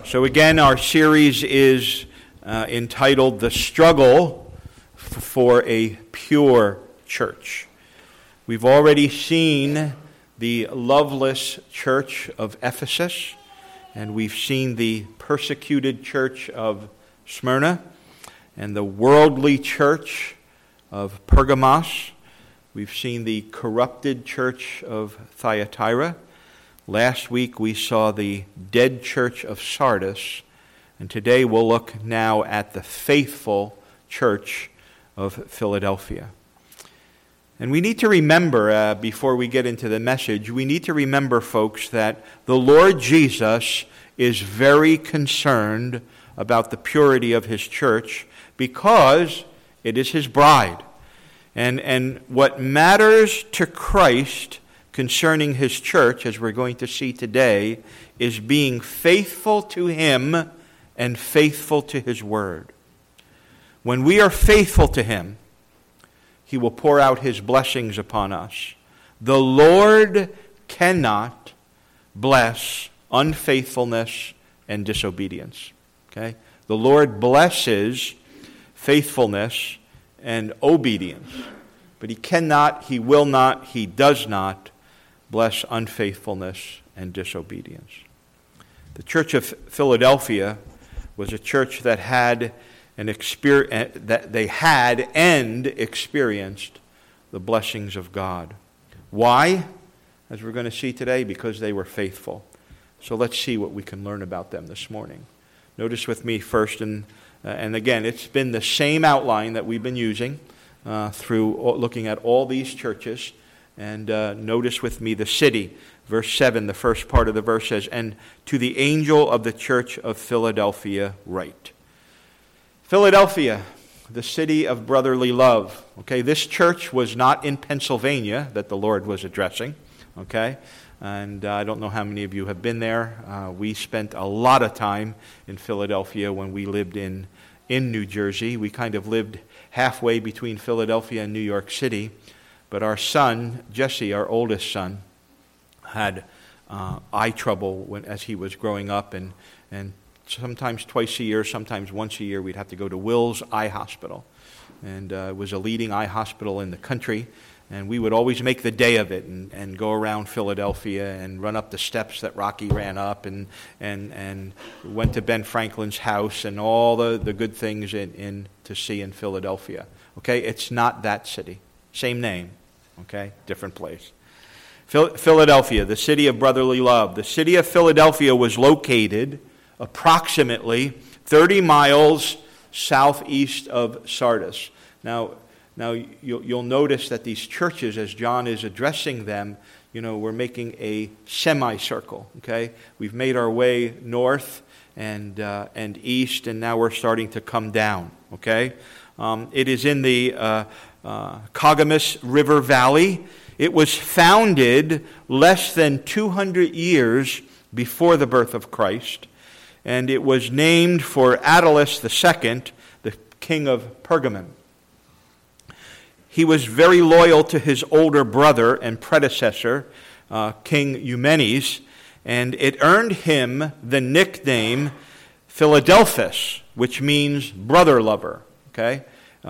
So again, our series is entitled The Struggle for a Pure Church. We've already seen the loveless church of Ephesus, and we've seen the persecuted church of Smyrna, and the worldly church of Pergamos. We've seen the corrupted church of Thyatira. Last week we saw the dead church of Sardis, and today we'll look now at the faithful church of Philadelphia. And we need to remember, before we get into the message, we need to remember, folks, that the Lord Jesus is very concerned about the purity of His church because it is His bride. And what matters to Christ concerning His church, as we're going to see today, is being faithful to Him and faithful to His Word. When we are faithful to Him, He will pour out His blessings upon us. The Lord cannot bless unfaithfulness and disobedience. Okay? The Lord blesses faithfulness and obedience, but He cannot, He will not, He does not bless unfaithfulness and disobedience. The Church of Philadelphia was a church that had and experienced the blessings of God. Why? As we're going to see today, because they were faithful. So let's see what we can learn about them this morning. Notice with me first, and again, it's been the same outline that we've been using through looking at all these churches. And notice with me the city. Verse 7, the first part of the verse says, "And to the angel of the church of Philadelphia write." Philadelphia, the city of brotherly love. Okay, this church was not in Pennsylvania that the Lord was addressing. Okay, and I don't know how many of you have been there. We spent a lot of time in Philadelphia when we lived in New Jersey. We kind of lived halfway between Philadelphia and New York City. But our son, Jesse, our oldest son, had eye trouble as he was growing up, and sometimes twice a year, sometimes once a year, we'd have to go to Will's Eye Hospital. And it was a leading eye hospital in the country, and we would always make the day of it and go around Philadelphia and run up the steps that Rocky ran up and went to Ben Franklin's house and all the good things in to see in Philadelphia. Okay, it's not that city. Same name, okay? Different place. Philadelphia, the city of brotherly love. The city of Philadelphia was located approximately 30 miles southeast of Sardis. Now you'll notice that these churches, as John is addressing them, we're making a semicircle, okay? We've made our way north and east, and now we're starting to come down, okay? It is in the Cogamus River Valley. It was founded less than 200 years before the birth of Christ, and it was named for Attalus II, the king of Pergamum. He was very loyal to his older brother and predecessor, King Eumenes, and it earned him the nickname Philadelphus, which means brother lover. Okay.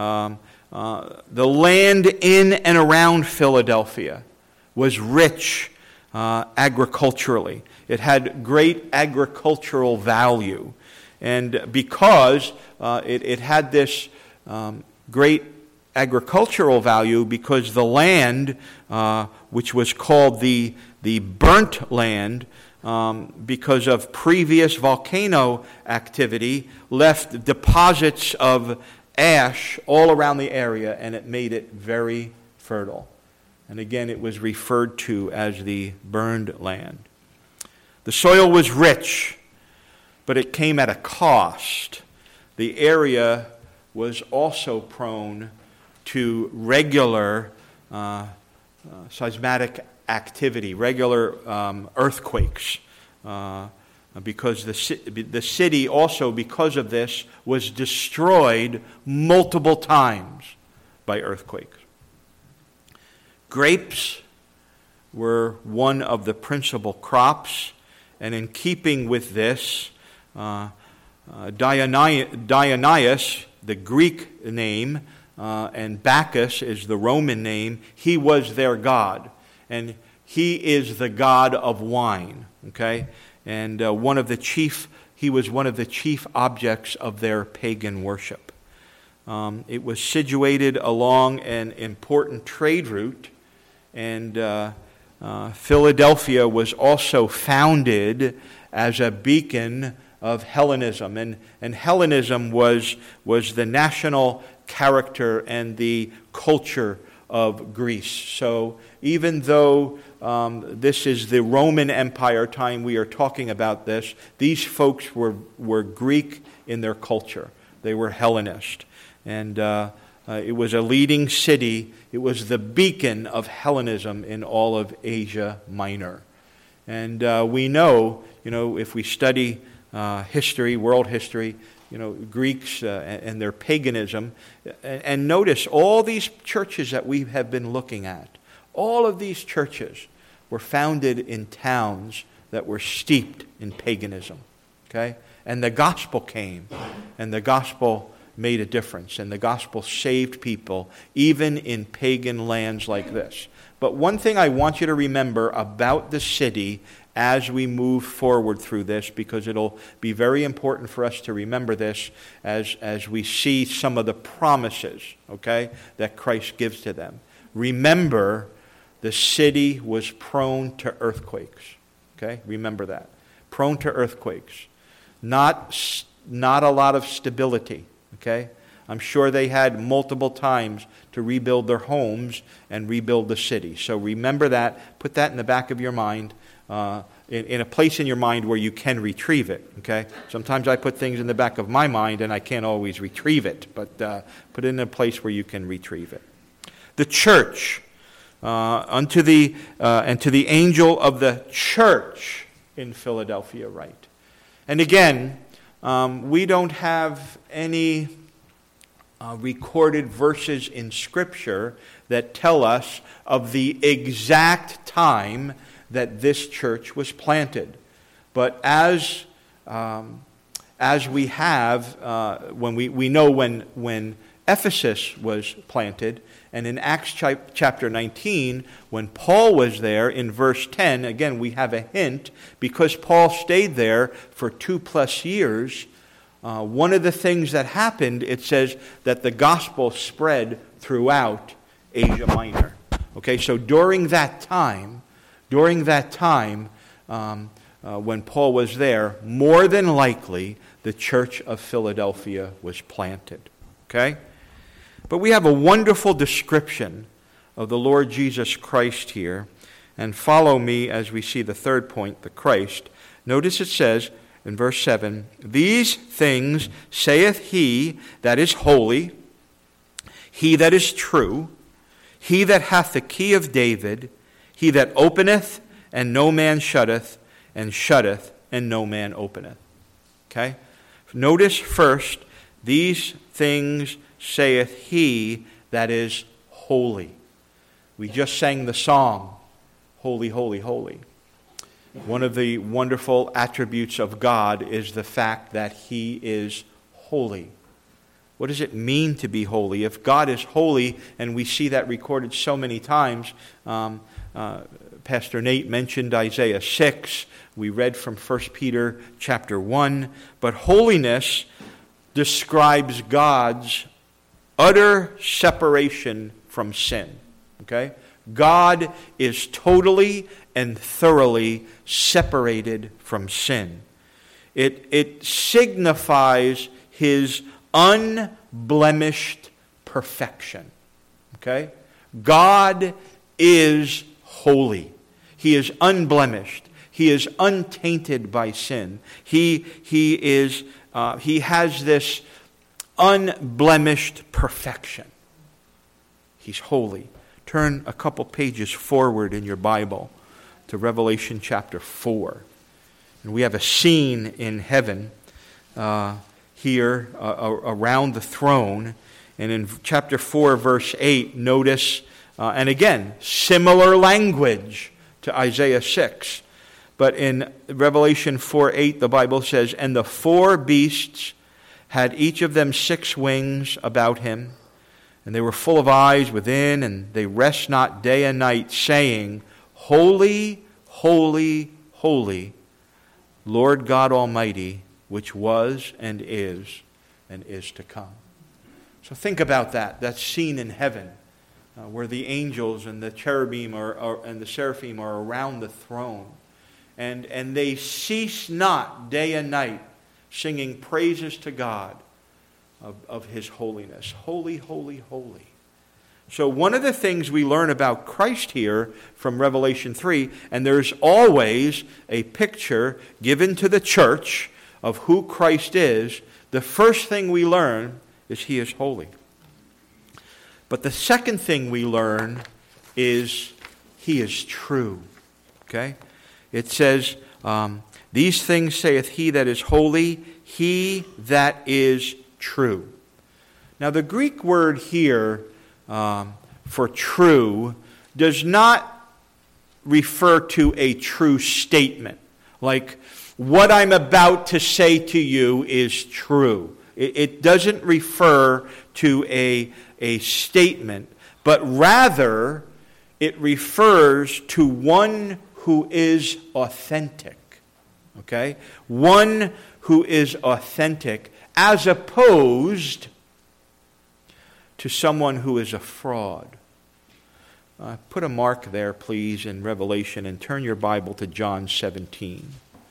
The land in and around Philadelphia was rich agriculturally. It had great agricultural value. And because it had this great agricultural value, because the land, which was called the burnt land, because of previous volcano activity, left deposits of ash all around the area, and it made it very fertile. And again, it was referred to as the burned land. The soil was rich, but it came at a cost. The area was also prone to regular seismic activity, regular earthquakes, because the city also, because of this, was destroyed multiple times by earthquakes. Grapes were one of the principal crops, and in keeping with this, Dionysus, the Greek name, and Bacchus is the Roman name. He was their god, and he is the god of wine. Okay, and he was one of the chief objects of their pagan worship. It was situated along an important trade route, and Philadelphia was also founded as a beacon of Hellenism, and Hellenism was the national character and the culture of Greece. So even though this is the Roman Empire time we are talking about this, these folks were Greek in their culture. They were Hellenist. And it was a leading city. It was the beacon of Hellenism in all of Asia Minor. And we know, if we study history, world history, Greeks and their paganism. And notice all these churches that we have been looking at, all of these churches were founded in towns that were steeped in paganism. Okay? And the gospel came, and the gospel made a difference, and the gospel saved people, even in pagan lands like this. But one thing I want you to remember about the city as we move forward through this, because it'll be very important for us to remember this as we see some of the promises, okay, that Christ gives to them. Remember, the city was prone to earthquakes. Okay, remember that. Prone to earthquakes. Not a lot of stability. Okay, I'm sure they had multiple times to rebuild their homes and rebuild the city. So remember that. Put that in the back of your mind. In a place in your mind where you can retrieve it. Okay. Sometimes I put things in the back of my mind and I can't always retrieve it, but put it in a place where you can retrieve it. The church, and to the angel of the church in Philadelphia, write. And again, we don't have any recorded verses in Scripture that tell us of the exact time that this church was planted. But as we have, when we know when Ephesus was planted, and in Acts chapter 19, when Paul was there, in verse 10, again we have a hint, because Paul stayed there for 2+ years, one of the things that happened, it says that the gospel spread throughout Asia Minor. Okay, so during that time, when Paul was there, more than likely the church of Philadelphia was planted. Okay? But we have a wonderful description of the Lord Jesus Christ here. And follow me as we see the third point, the Christ. Notice it says in verse 7, "These things saith he that is holy, he that is true, he that hath the key of David, he that openeth, and no man shutteth, and shutteth, and no man openeth." Okay? Notice first, these things saith he that is holy. We just sang the song, Holy, Holy, Holy. One of the wonderful attributes of God is the fact that he is holy. What does it mean to be holy? If God is holy, and we see that recorded so many times, Pastor Nate mentioned Isaiah 6. We read from 1 Peter chapter 1. But holiness describes God's utter separation from sin. Okay? God is totally and thoroughly separated from sin. It signifies his unblemished perfection. Okay? God is holy. He is unblemished. He is untainted by sin. He has this unblemished perfection. He's holy. Turn a couple pages forward in your Bible to Revelation chapter 4. And we have a scene in heaven here around the throne. And in chapter 4, verse 8, notice, and again, similar language to Isaiah 6. But in Revelation 4:8, the Bible says, "And the four beasts had each of them 6 wings about him, and they were full of eyes within, and they rest not day and night, saying, Holy, holy, holy, Lord God Almighty, which was and is to come." So think about that. That's seen in heaven, where the angels and the cherubim and the seraphim are around the throne. And they cease not day and night singing praises to God of His holiness. Holy, holy, holy. So one of the things we learn about Christ here from Revelation 3, and there's always a picture given to the church of who Christ is, the first thing we learn is He is holy. But the second thing we learn is He is true. Okay? It says, "These things saith He that is holy, He that is true." Now the Greek word here for true does not refer to a true statement. Like, what I'm about to say to you is true. It doesn't refer to a statement, but rather it refers to one who is authentic. Okay? One who is authentic, as opposed to someone who is a fraud. Put a mark there, please, in Revelation, and turn your Bible to John 17.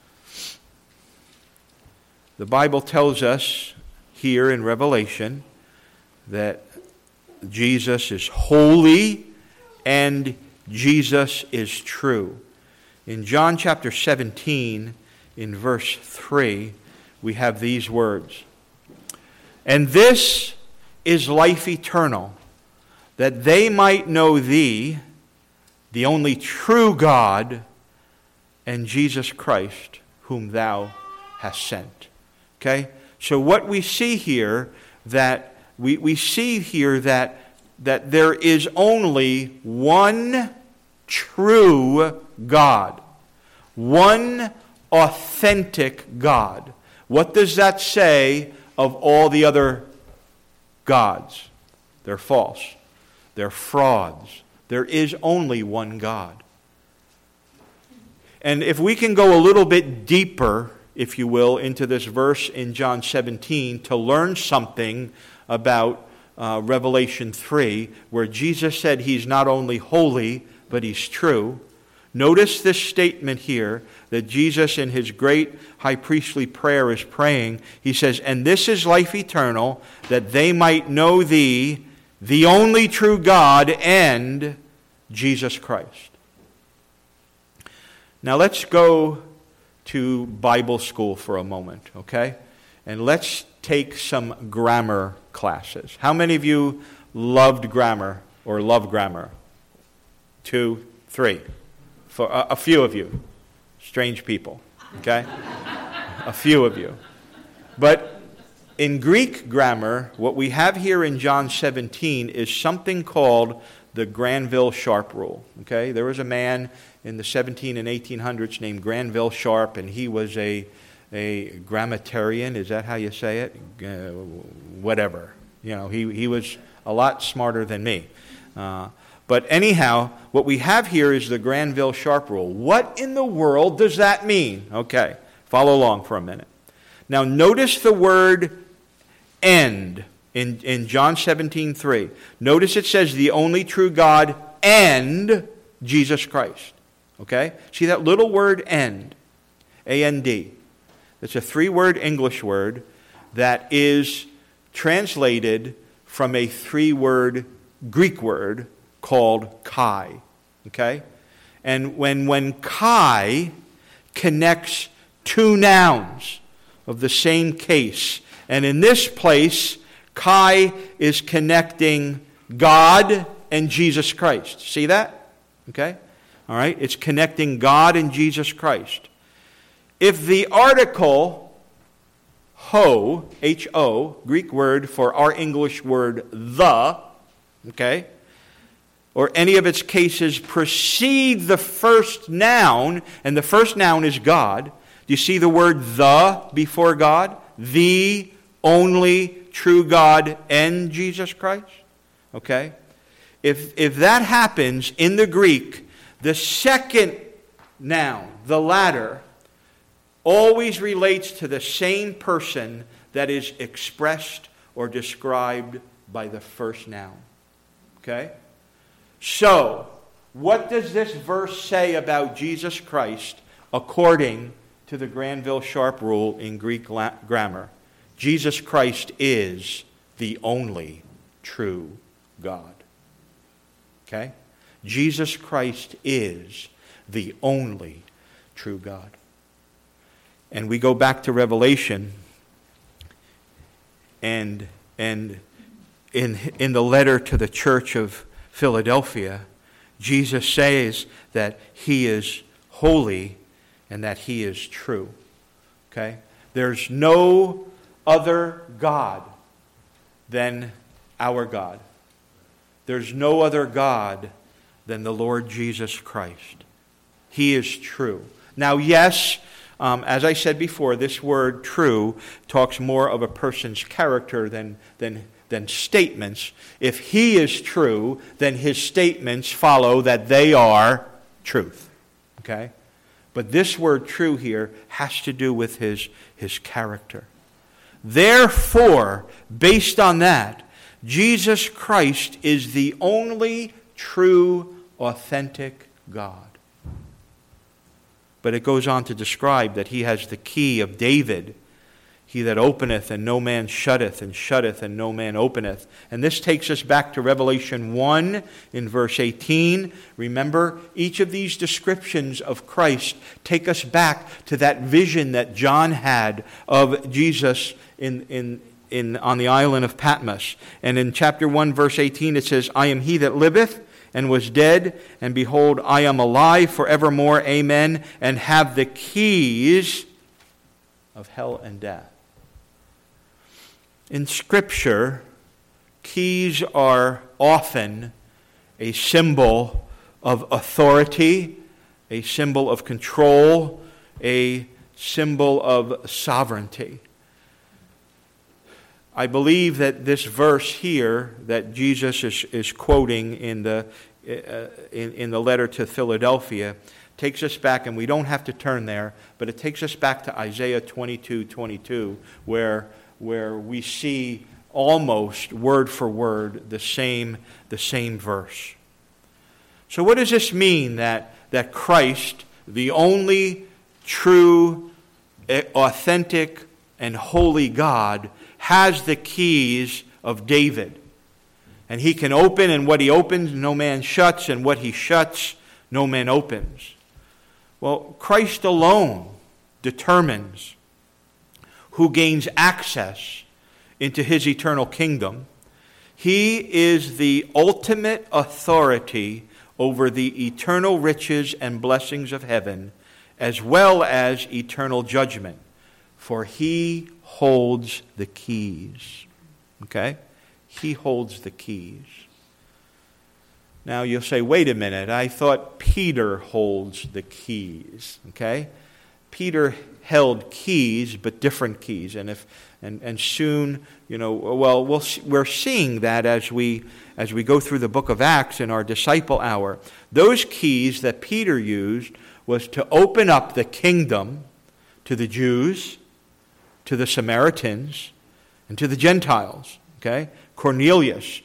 The Bible tells us here in Revelation that Jesus is holy and Jesus is true. In John chapter 17, in verse 3, we have these words. "And this is life eternal, that they might know Thee, the only true God, and Jesus Christ, whom Thou hast sent." Okay? So what we see here, that we see here that there is only one true God, one authentic God. What does that say of all the other gods? They're false. They're frauds. There is only one God. And if we can go a little bit deeper, if you will, into this verse in John 17 to learn something about Revelation 3, where Jesus said He's not only holy, but He's true. Notice this statement here that Jesus in His great high priestly prayer is praying. He says, "And this is life eternal, that they might know Thee, the only true God, and Jesus Christ." Now let's go to Bible school for a moment, okay? And let's take some grammar classes. How many of you loved grammar or love grammar? 2, 3. For a few of you. Strange people, okay? A few of you. But in Greek grammar, what we have here in John 17 is something called the Granville Sharp rule, okay? There was a man in the 17 and 1800s named Granville Sharp, and he was a grammatarian. Is that how you say it? Whatever. You know, he was a lot smarter than me. But anyhow, what we have here is the Granville Sharp rule. What in the world does that mean? Okay, follow along for a minute. Now notice the word "and" in John 17:3. Notice it says the only true God and Jesus Christ. Okay? See that little word "and"? A-N-D. It's a 3-word English word that is translated from a 3-word Greek word called Kai. Okay? And when Kai connects 2 nouns of the same case, and in this place, Kai is connecting God and Jesus Christ. See that? Okay? All right? It's connecting God and Jesus Christ. If the article ho, H-O, Greek word for our English word the, okay, or any of its cases precede the first noun, and the first noun is God. Do you see the word the before God? The only true God and Jesus Christ? Okay? If that happens in the Greek, the second noun, the latter, always relates to the same person that is expressed or described by the first noun. Okay? So, what does this verse say about Jesus Christ according to the Granville Sharp rule in Greek grammar? Jesus Christ is the only true God. Okay? Jesus Christ is the only true God. And we go back to Revelation, and in the letter to the church of Philadelphia, Jesus says that He is holy and that He is true. Okay? There's no other God than our God. There's no other God than the Lord Jesus Christ. He is true. Now, yes, as I said before, this word true talks more of a person's character than statements. If He is true, then His statements follow that they are truth. Okay? But this word true here has to do with His character. Therefore, based on that, Jesus Christ is the only true, authentic God. But it goes on to describe that He has the key of David. He that openeth and no man shutteth, and shutteth and no man openeth. And this takes us back to Revelation 1 in verse 18. Remember, each of these descriptions of Christ take us back to that vision that John had of Jesus on the island of Patmos. And in chapter 1, verse 18, it says, I am he that liveth and was dead, and behold, I am alive forevermore, amen, and have the keys of hell and death. In Scripture, keys are often a symbol of authority, a symbol of control, a symbol of sovereignty. I believe that this verse here that Jesus is quoting in the letter to Philadelphia takes us back, and we don't have to turn there, but it takes us back to Isaiah 22:22, where we see almost word for word the same verse. So what does this mean that Christ, the only true, authentic, and holy God, has the keys of David? And He can open, and what He opens, no man shuts, and what He shuts, no man opens. Well, Christ alone determines who gains access into His eternal kingdom. He is the ultimate authority over the eternal riches and blessings of heaven, as well as eternal judgment, for He holds the keys. Okay? He holds the keys. Now you'll say, wait a minute, I thought Peter holds the keys. Okay? Peter held keys, but different keys. And soon, we're seeing that as we go through the book of Acts in our disciple hour. Those keys that Peter used was to open up the kingdom to the Jews, to the Samaritans, and to the Gentiles. Okay? Cornelius.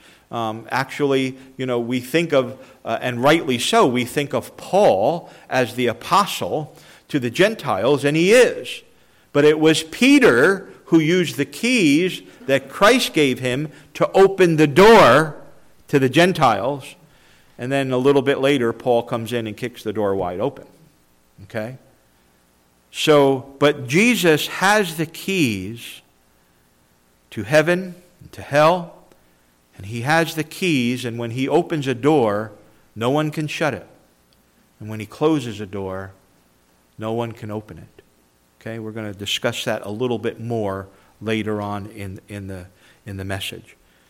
We think of, and rightly so, we think of Paul as the apostle to the Gentiles, and he is. But it was Peter who used the keys that Christ gave him to open the door to the Gentiles. And then a little bit later, Paul comes in and kicks the door wide open. Okay? So, but Jesus has the keys to heaven and to hell. And He has the keys, and when He opens a door, no one can shut it. And when He closes a door, no one can open it. Okay, we're going to discuss that a little bit more later on in the message.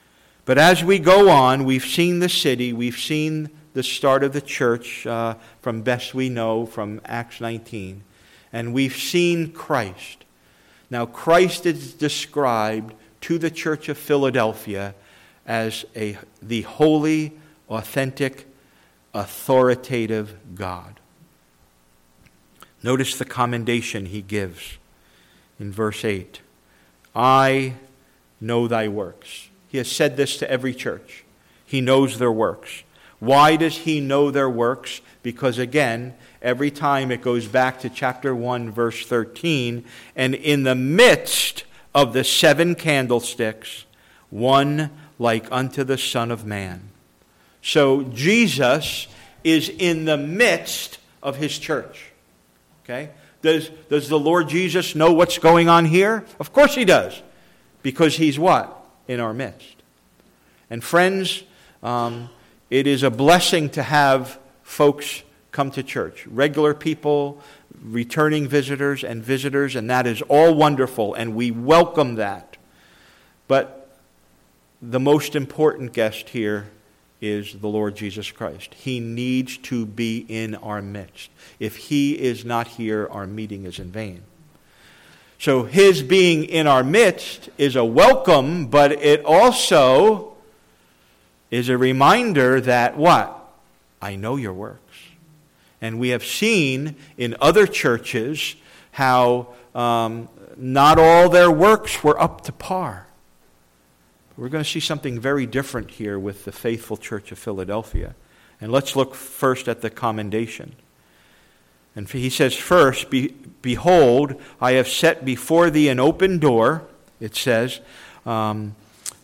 But as we go on, we've seen the city, we've seen the start of the church from best we know from Acts 19. And we've seen Christ. Now Christ is described to the church of Philadelphia as the holy, authentic, authoritative God. Notice the commendation he gives in verse 8. I know thy works. He has said this to every church. He knows their works. Why does he know their works? Because again, every time it goes back to chapter 1, verse 13, and in the midst of the 7 candlesticks, one like unto the Son of Man. So Jesus is in the midst of his church. Okay? Does the Lord Jesus know what's going on here? Of course he does. Because he's what? In our midst. And friends, it is a blessing to have folks come to church. Regular people, returning visitors, and that is all wonderful, and we welcome that. But the most important guest here is the Lord Jesus Christ. He needs to be in our midst. If he is not here, our meeting is in vain. So his being in our midst is a welcome, but it also is a reminder that what? I know your works. And we have seen in other churches how not all their works were up to par. We're going to see something very different here with the faithful church of Philadelphia. And let's look first at the commendation. And he says, first, behold, I have set before thee an open door. It says, behold,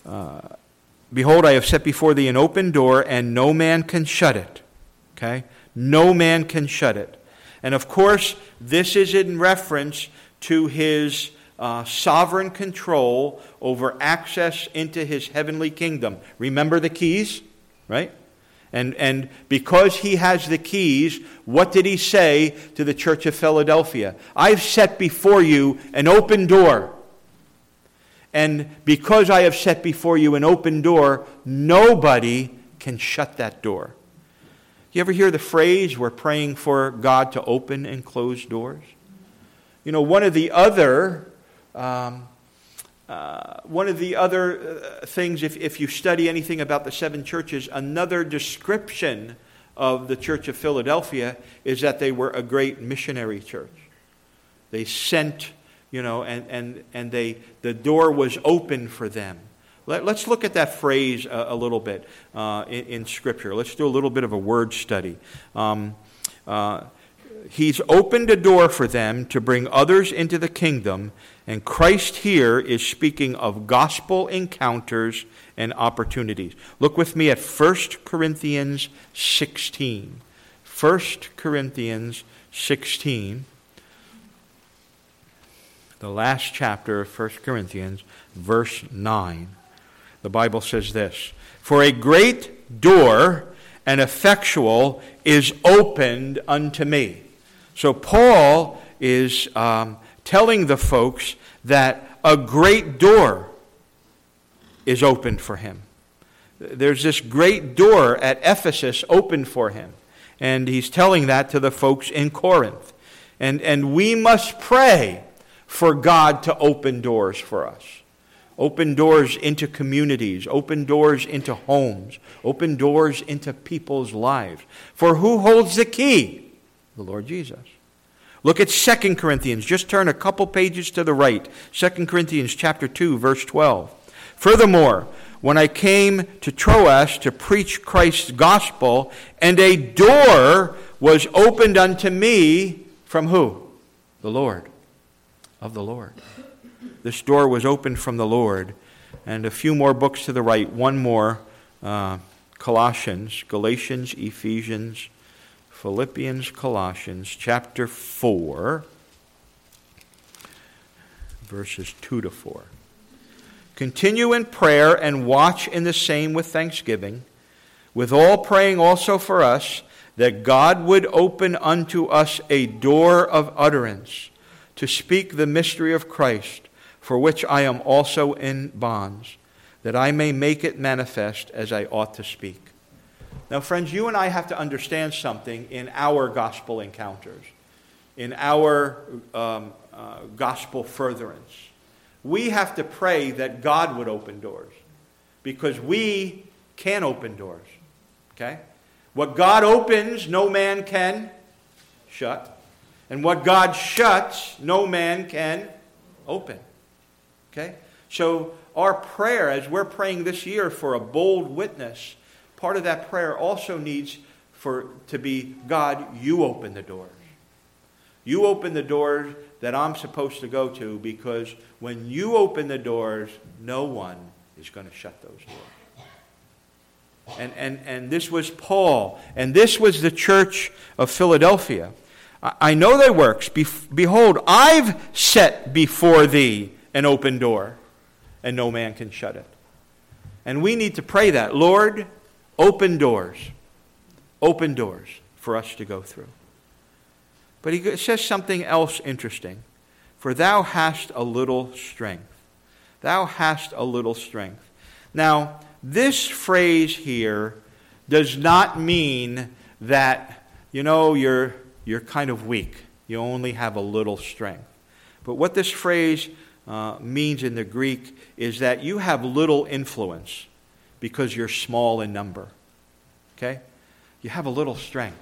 I have set before thee an open door, and no man can shut it. Okay? No man can shut it. And of course, this is in reference to his sovereign control over access into his heavenly kingdom. Remember the keys, right? And because he has the keys, what did he say to the church of Philadelphia? I've set before you an open door. And because I have set before you an open door, nobody can shut that door. You ever hear the phrase, we're praying for God to open and close doors? You know, one of the other things, if you study anything about the 7 churches, another description of the church of Philadelphia is that they were a great missionary church. They sent, and the door was open for them. Let's look at that phrase a little bit in Scripture. Let's do a little bit of a word study. He's opened a door for them to bring others into the kingdom, and Christ here is speaking of gospel encounters and opportunities. Look with me at 1 Corinthians 16. 1 Corinthians 16, the last chapter of 1 Corinthians, verse 9. The Bible says this, for a great door and effectual is opened unto me. So Paul is telling the folks that a great door is opened for him. There's this great door at Ephesus opened for him. And he's telling that to the folks in Corinth. And we must pray for God to open doors for us. Open doors into communities. Open doors into homes. Open doors into people's lives. For who holds the key? The Lord Jesus. Look at 2 Corinthians. Just turn a couple pages to the right. 2 Corinthians chapter 2, verse 12. Furthermore, when I came to Troas to preach Christ's gospel, and a door was opened unto me from who? The Lord. Of the Lord. This door was opened from the Lord. And a few more books to the right. One more. Colossians, Galatians, Ephesians, Philippians, Colossians, chapter 4, verses 2 to 4. Continue in prayer and watch in the same with thanksgiving, with all praying also for us, that God would open unto us a door of utterance, to speak the mystery of Christ, for which I am also in bonds, that I may make it manifest as I ought to speak. Now, friends, you and I have to understand something in our gospel encounters, in our gospel furtherance. We have to pray that God would open doors, because we can open doors. Okay? What God opens, no man can shut. And what God shuts, no man can open. Okay? So our prayer, as we're praying this year for a bold witness, part of that prayer also needs to be, God, you open the doors. You open the doors that I'm supposed to go to, because when you open the doors, no one is going to shut those doors. And this was Paul, and this was the church of Philadelphia. I know thy works. Behold, I've set before thee an open door, and no man can shut it. And we need to pray that. Lord, open doors for us to go through. But he says something else interesting. For thou hast a little strength. Thou hast a little strength. Now, this phrase here does not mean that, you're kind of weak. You only have a little strength. But what this phrase means in the Greek is that you have little influence because you're small in number. Okay? You have a little strength.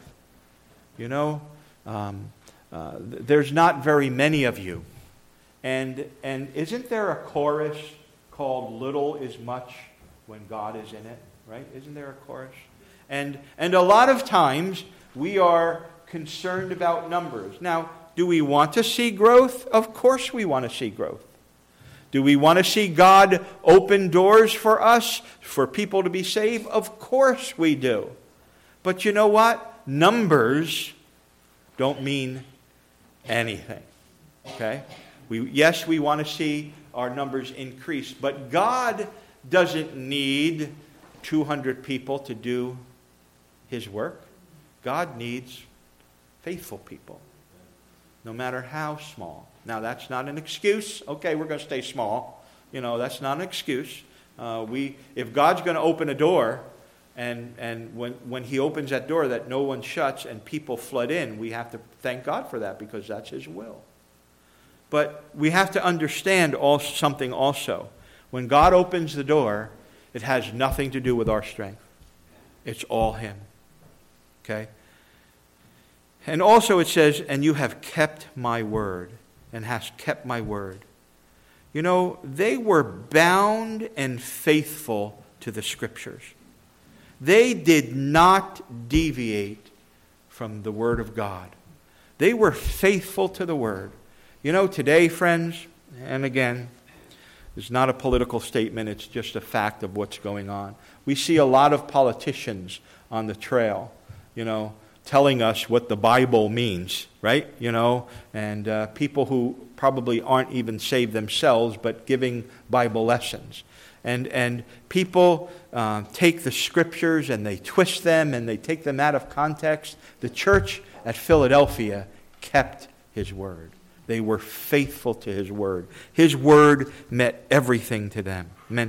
There's not very many of you. And isn't there a chorus called "Little is Much when God is in it"? Right? Isn't there a chorus? And a lot of times we are concerned about numbers. Now, do we want to see growth? Of course we want to see growth. Do we want to see God open doors for us, for people to be saved? Of course we do. But you know what? Numbers don't mean anything. Okay? Yes, we want to see our numbers increase, but God doesn't need 200 people to do His work. God needs faithful people, no matter how small. Now, that's not an excuse. Okay, we're going to stay small. That's not an excuse. If God's going to open a door, and when He opens that door that no one shuts and people flood in, we have to thank God for that, because that's His will. But we have to understand something also. When God opens the door, it has nothing to do with our strength. It's all Him. Okay? And also it says, and you have kept my word, and hast kept my word. They were bound and faithful to the Scriptures. They did not deviate from the Word of God. They were faithful to the Word. Today, friends, and again, it's not a political statement, it's just a fact of what's going on. We see a lot of politicians on the trail, telling us what the Bible means, right? And people who probably aren't even saved themselves, but giving Bible lessons. And people take the Scriptures and they twist them and they take them out of context. The church at Philadelphia kept His word. They were faithful to His word. His word meant everything to them.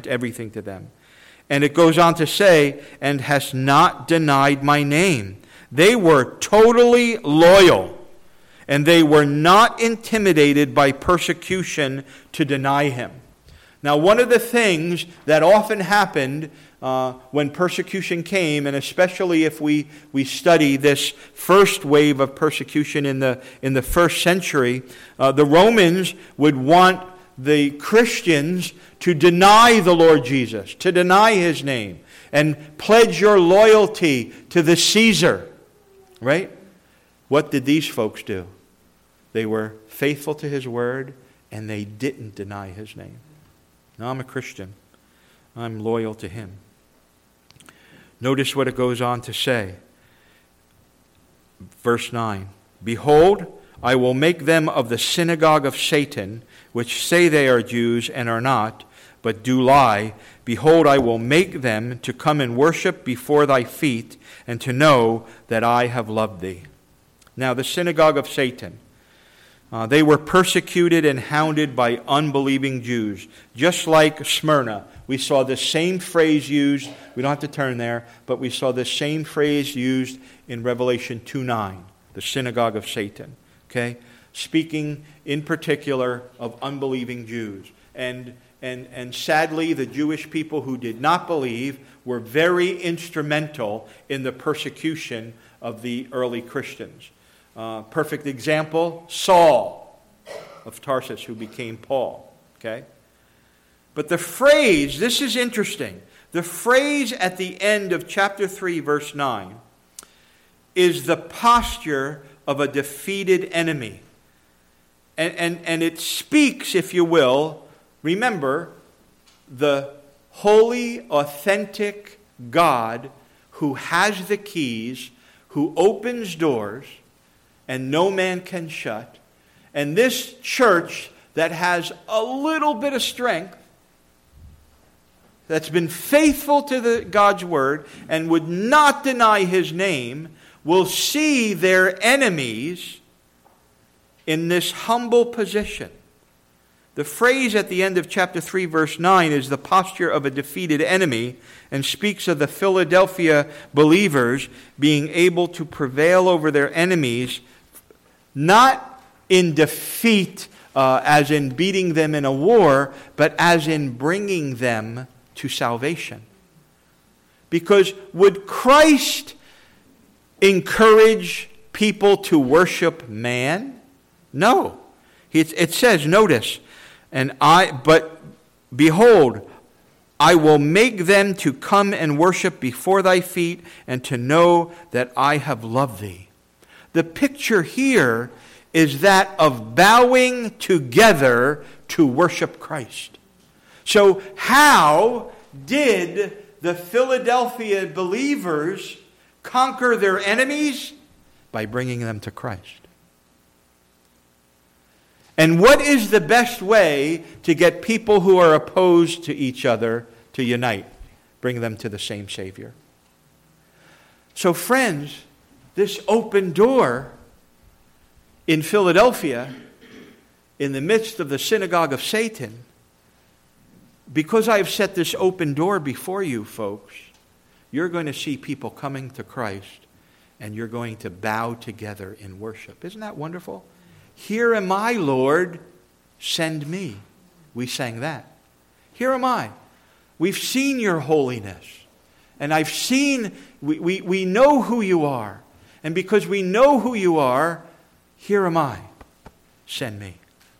And it goes on to say, and hast not denied my name. They were totally loyal, and they were not intimidated by persecution to deny Him. Now, one of the things that often happened when persecution came, and especially if we study this first wave of persecution in the first century, the Romans would want the Christians to deny the Lord Jesus, to deny His name, and pledge your loyalty to the Caesar. Right? What did these folks do? They were faithful to His word, and they didn't deny His name. Now, I'm a Christian. I'm loyal to Him. Notice what it goes on to say. Verse 9. Behold, I will make them of the synagogue of Satan, which say they are Jews and are not, but do lie. Behold, I will make them to come and worship before thy feet, and to know that I have loved thee. Now, the synagogue of Satan. They were persecuted and hounded by unbelieving Jews. Just like Smyrna, we saw the same phrase used. We don't have to turn there, but we saw the same phrase used in Revelation 2:9, the synagogue of Satan. Okay? Speaking in particular of unbelieving Jews. And sadly, the Jewish people who did not believe were very instrumental in the persecution of the early Christians. Perfect example, Saul of Tarsus, who became Paul. Okay? But the phrase, this is interesting, the phrase at the end of chapter 3, verse 9, is the posture of a defeated enemy. And it speaks, if you will, remember, the holy, authentic God who has the keys, who opens doors, and no man can shut. And this church that has a little bit of strength, that's been faithful to God's word and would not deny his name, will see their enemies in this humble position. The phrase at the end of chapter 3, verse 9 is the posture of a defeated enemy and speaks of the Philadelphia believers being able to prevail over their enemies, not in defeat as in beating them in a war, but as in bringing them to salvation. Because would Christ encourage people to worship man? No. It says, notice, but behold, I will make them to come and worship before thy feet, and to know that I have loved thee. The picture here is that of bowing together to worship Christ. So how did the Philadelphia believers conquer their enemies? By bringing them to Christ. And what is the best way to get people who are opposed to each other to unite? Bring them to the same Savior. So friends, this open door in Philadelphia, in the midst of the synagogue of Satan, because I've set this open door before you folks, you're going to see people coming to Christ, and you're going to bow together in worship. Isn't that wonderful? Here am I, Lord, send me. We sang that. Here am I. We've seen your holiness. And I've seen, we know who you are. And because we know who you are, here am I. Send me.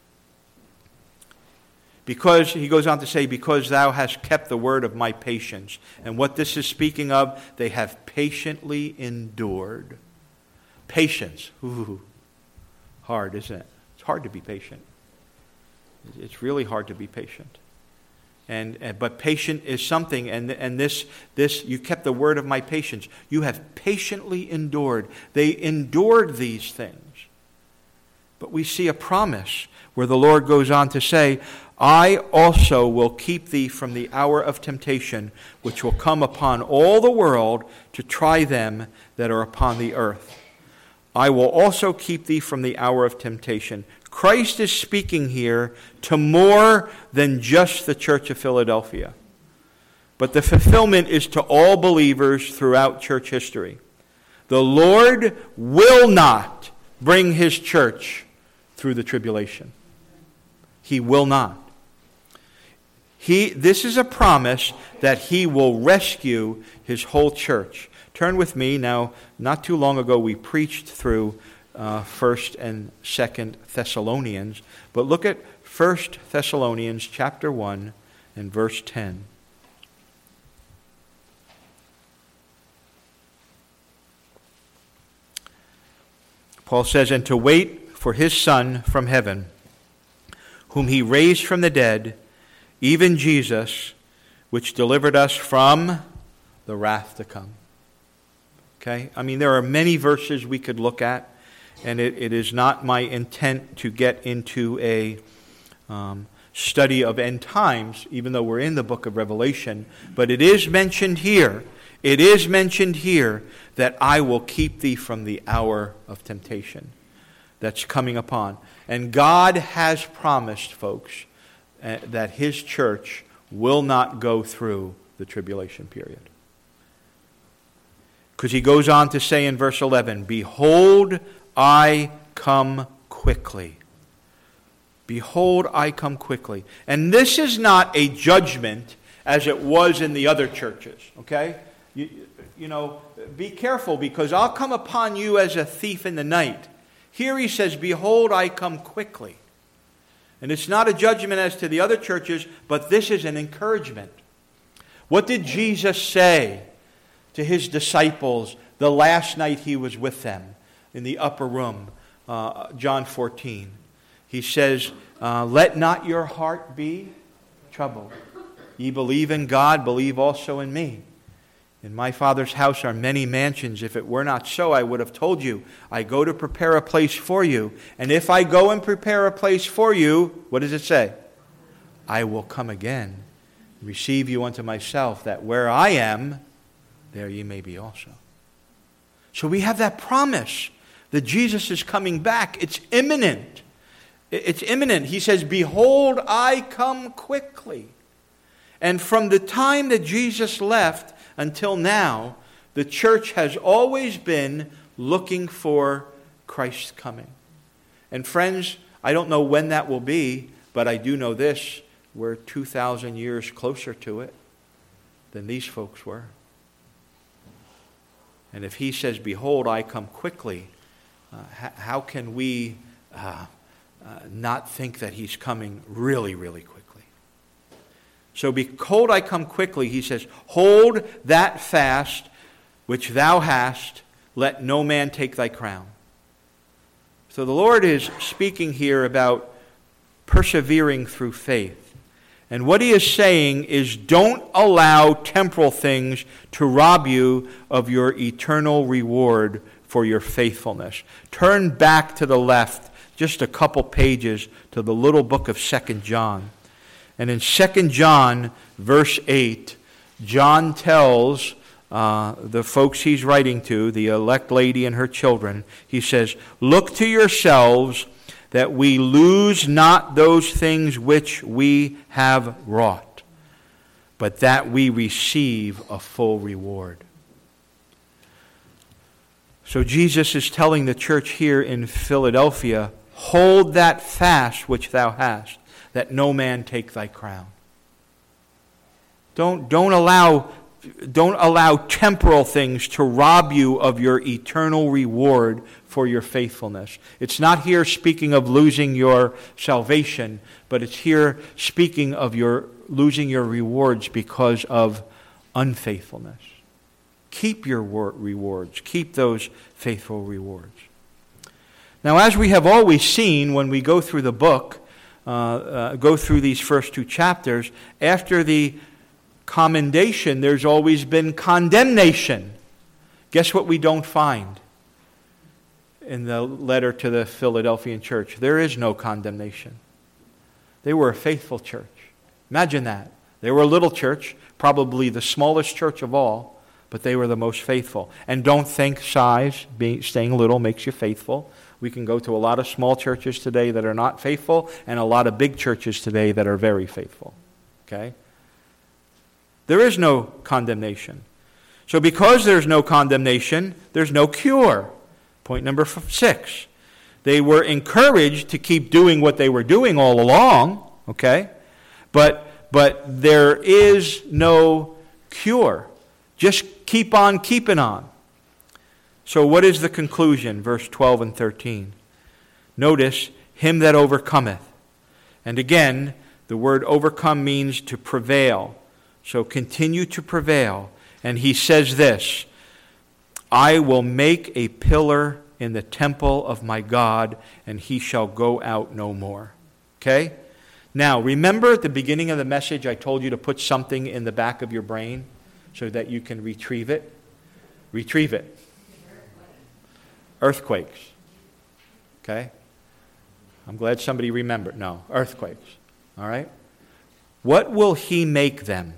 Because, he goes on to say, because thou hast kept the word of my patience. And what this is speaking of, they have patiently endured. Patience. Ooh. Hard, isn't it? It's hard to be patient. It's really hard to be patient. But patient is something, and this you kept the word of my patience. You have patiently endured. They endured these things. But we see a promise where the Lord goes on to say, I also will keep thee from the hour of temptation, which will come upon all the world to try them that are upon the earth. I will also keep thee from the hour of temptation. Christ is speaking here to more than just the church of Philadelphia. But the fulfillment is to all believers throughout church history. The Lord will not bring his church through the tribulation. He will not. This is a promise that he will rescue his whole church. Turn with me now. Not too long ago we preached through 1st and 2nd Thessalonians. But look at 1 Thessalonians chapter 1 and verse 10. Paul says, and to wait for his Son from heaven, whom he raised from the dead, even Jesus, which delivered us from the wrath to come. Okay? I mean, there are many verses we could look at, and it is not my intent to get into a study of end times, even though we're in the book of Revelation, but it is mentioned here. It is mentioned here that I will keep thee from the hour of temptation. that's coming upon. And God has promised, folks, that His church will not go through the tribulation period. Because He goes on to say in verse 11, "Behold, I come quickly." Behold, I come quickly. And this is not a judgment as it was in the other churches, okay? You know, be careful, because I'll come upon you as a thief in the night. Here He says, "Behold, I come quickly." And it's not a judgment as to the other churches, but this is an encouragement. What did Jesus say to His disciples the last night He was with them in the upper room? John 14. He says, "Let not your heart be troubled. Ye believe in God, believe also in me. In my Father's house are many mansions. If it were not so, I would have told you. I go to prepare a place for you. And if I go and prepare a place for you," what does it say? "I will come again, receive you unto myself, that where I am, there ye may be also." So we have that promise that Jesus is coming back. It's imminent. It's imminent. He says, "Behold, I come quickly." And from the time that Jesus left until now, the church has always been looking for Christ's coming. And friends, I don't know when that will be, but I do know this: we're 2,000 years closer to it than these folks were. And if He says, "Behold, I come quickly," how can we not think that He's coming really, really quickly? So, "Behold, I come quickly," He says, "hold that fast which thou hast, let no man take thy crown." So the Lord is speaking here about persevering through faith. And what He is saying is, don't allow temporal things to rob you of your eternal reward for your faithfulness. Turn back to the left just a couple pages to the little book of 2 John. And in 2 John, verse 8, John tells the folks he's writing to, the elect lady and her children, he says, "Look to yourselves that we lose not those things which we have wrought, but that we receive a full reward." So Jesus is telling the church here in Philadelphia, hold that fast which thou hast, that no man take thy crown. Don't allow temporal things to rob you of your eternal reward for your faithfulness. It's not here speaking of losing your salvation, but it's here speaking of your losing your rewards because of unfaithfulness. Keep your rewards. Keep those faithful rewards. Now, as we have always seen when we go through the book, go through these first two chapters, after the commendation, there's always been condemnation. Guess what we don't find in the letter to the Philadelphian church? There is no condemnation. They were a faithful church. Imagine that. They were a little church, probably the smallest church of all, but they were the most faithful. And don't think size, staying little, makes you faithful. We can go to a lot of small churches today that are not faithful, and a lot of big churches today that are very faithful. Okay? There is no condemnation. So because there's no condemnation, there's no cure. Point number 6. They were encouraged to keep doing what they were doing all along, okay? But there is no cure. Just keep on keeping on. So what is the conclusion? Verse 12 and 13. Notice, him that overcometh. And again, the word overcome means to prevail. So continue to prevail. And he says this, I will make a pillar in the temple of my God, and he shall go out no more. Okay? Now, remember at the beginning of the message I told you to put something in the back of your brain so that you can retrieve it? Retrieve it. Earthquakes. Okay? I'm glad somebody remembered. No, earthquakes. All right? What will he make them?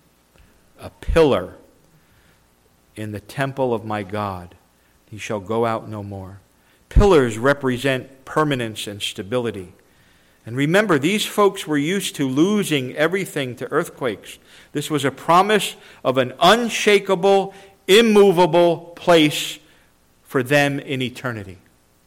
A pillar in the temple of my God. He shall go out no more. Pillars represent permanence and stability. And remember, these folks were used to losing everything to earthquakes. This was a promise of an unshakable, immovable place for them in eternity.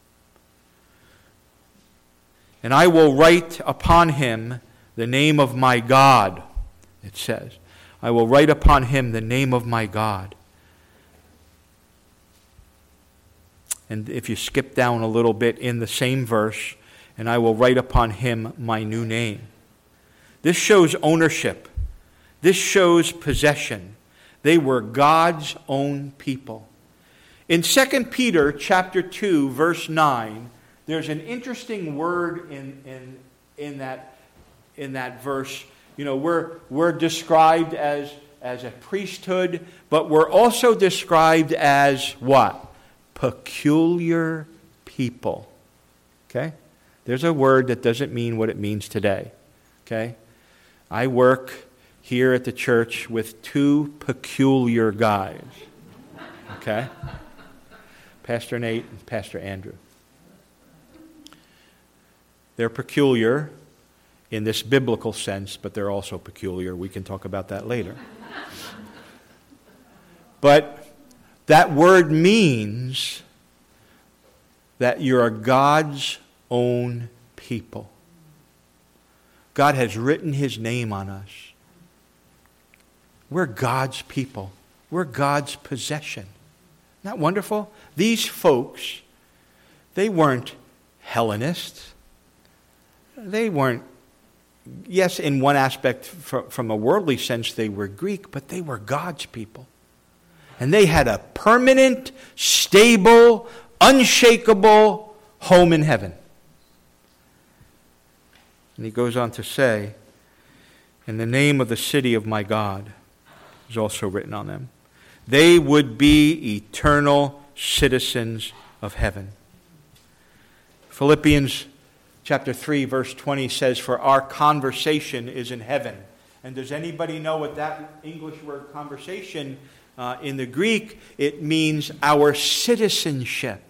And I will write upon him the name of my God, it says. I will write upon him the name of my God. And if you skip down a little bit in the same verse, and I will write upon him my new name. This shows ownership. This shows possession. They were God's own people. In 2 Peter chapter 2, verse 9, there's an interesting word in that verse. You know, we're described as a priesthood, but we're also described as what? Peculiar people. Okay? There's a word that doesn't mean what it means today. Okay? I work here at the church with two peculiar guys. Okay? Pastor Nate and Pastor Andrew. They're peculiar in this biblical sense, but they're also peculiar. We can talk about that later. But that word means that you're God's own people. God has written his name on us. We're God's people. We're God's possession. Isn't that wonderful? These folks, they weren't Hellenists. They weren't, yes, in one aspect, from a worldly sense, they were Greek, but they were God's people. And they had a permanent, stable, unshakable home in heaven. And he goes on to say, "And the name of the city of my God is also written on them. They would be eternal citizens of heaven." Philippians chapter 3, verse 20 says, "For our conversation is in heaven." And does anybody know what that English word conversation, in the Greek, it means our citizenship.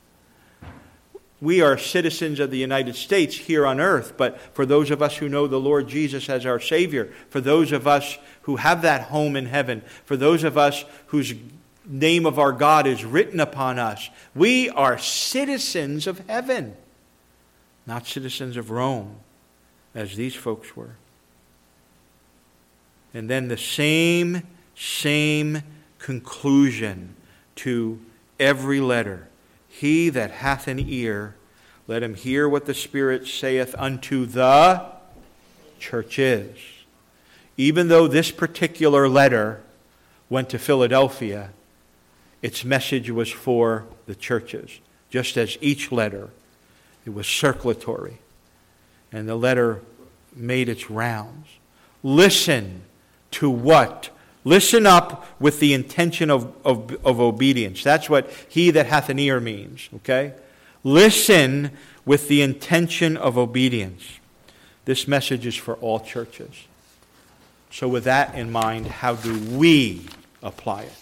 We are citizens of the United States here on earth, but for those of us who know the Lord Jesus as our Savior, for those of us who have that home in heaven, for those of us whose name of our God is written upon us, we are citizens of heaven, not citizens of Rome, as these folks were. And then the same conclusion to every letter. "He that hath an ear, let him hear what the Spirit saith unto the churches." Even though this particular letter went to Philadelphia, its message was for the churches. Just as each letter, it was circulatory. And the letter made its rounds. Listen to what? Listen up with the intention of obedience. That's what "he that hath an ear" means. Okay? Listen with the intention of obedience. This message is for all churches. So with that in mind, how do we apply it?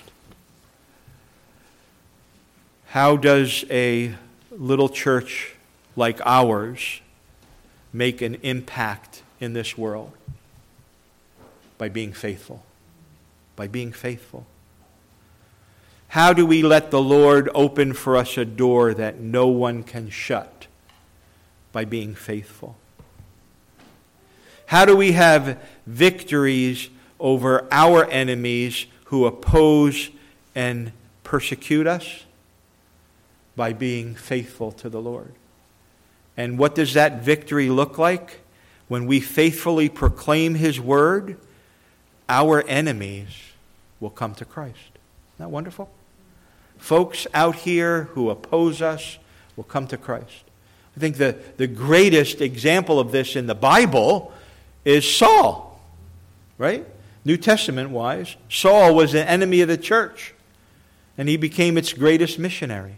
How does a little church like ours make an impact in this world? By being faithful. By being faithful. How do we let the Lord open for us a door that no one can shut? By being faithful. How do we have victories over our enemies who oppose and persecute us? By being faithful to the Lord. And what does that victory look like? When we faithfully proclaim his word, our enemies will come to Christ. Isn't that wonderful? Folks out here who oppose us will come to Christ. I think the greatest example of this in the Bible is Saul. Right? New Testament-wise, Saul was an enemy of the church, and he became its greatest missionary.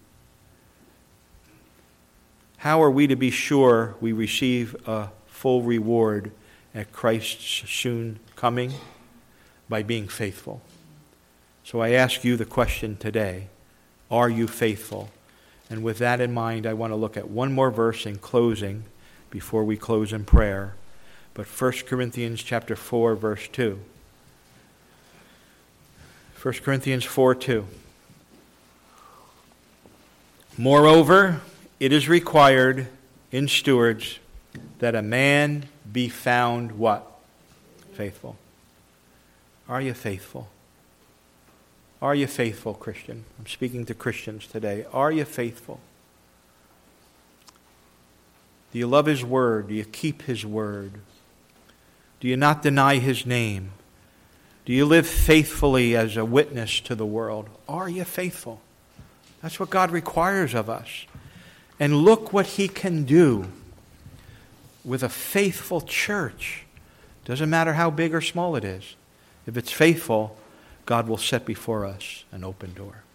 How are we to be sure we receive a full reward at Christ's soon coming? By being faithful. So I ask you the question today, are you faithful? And with that in mind, I want to look at one more verse in closing before we close in prayer. But 1 Corinthians chapter 4, verse 2. 1 Corinthians 4:2. Moreover, it is required in stewards that a man be found what? Faithful. Are you faithful? Are you faithful, Christian? I'm speaking to Christians today. Are you faithful? Do you love His Word? Do you keep His Word? Do you not deny His name? Do you live faithfully as a witness to the world? Are you faithful? That's what God requires of us. And look what He can do with a faithful church. Doesn't matter how big or small it is. If it's faithful, God will set before us an open door.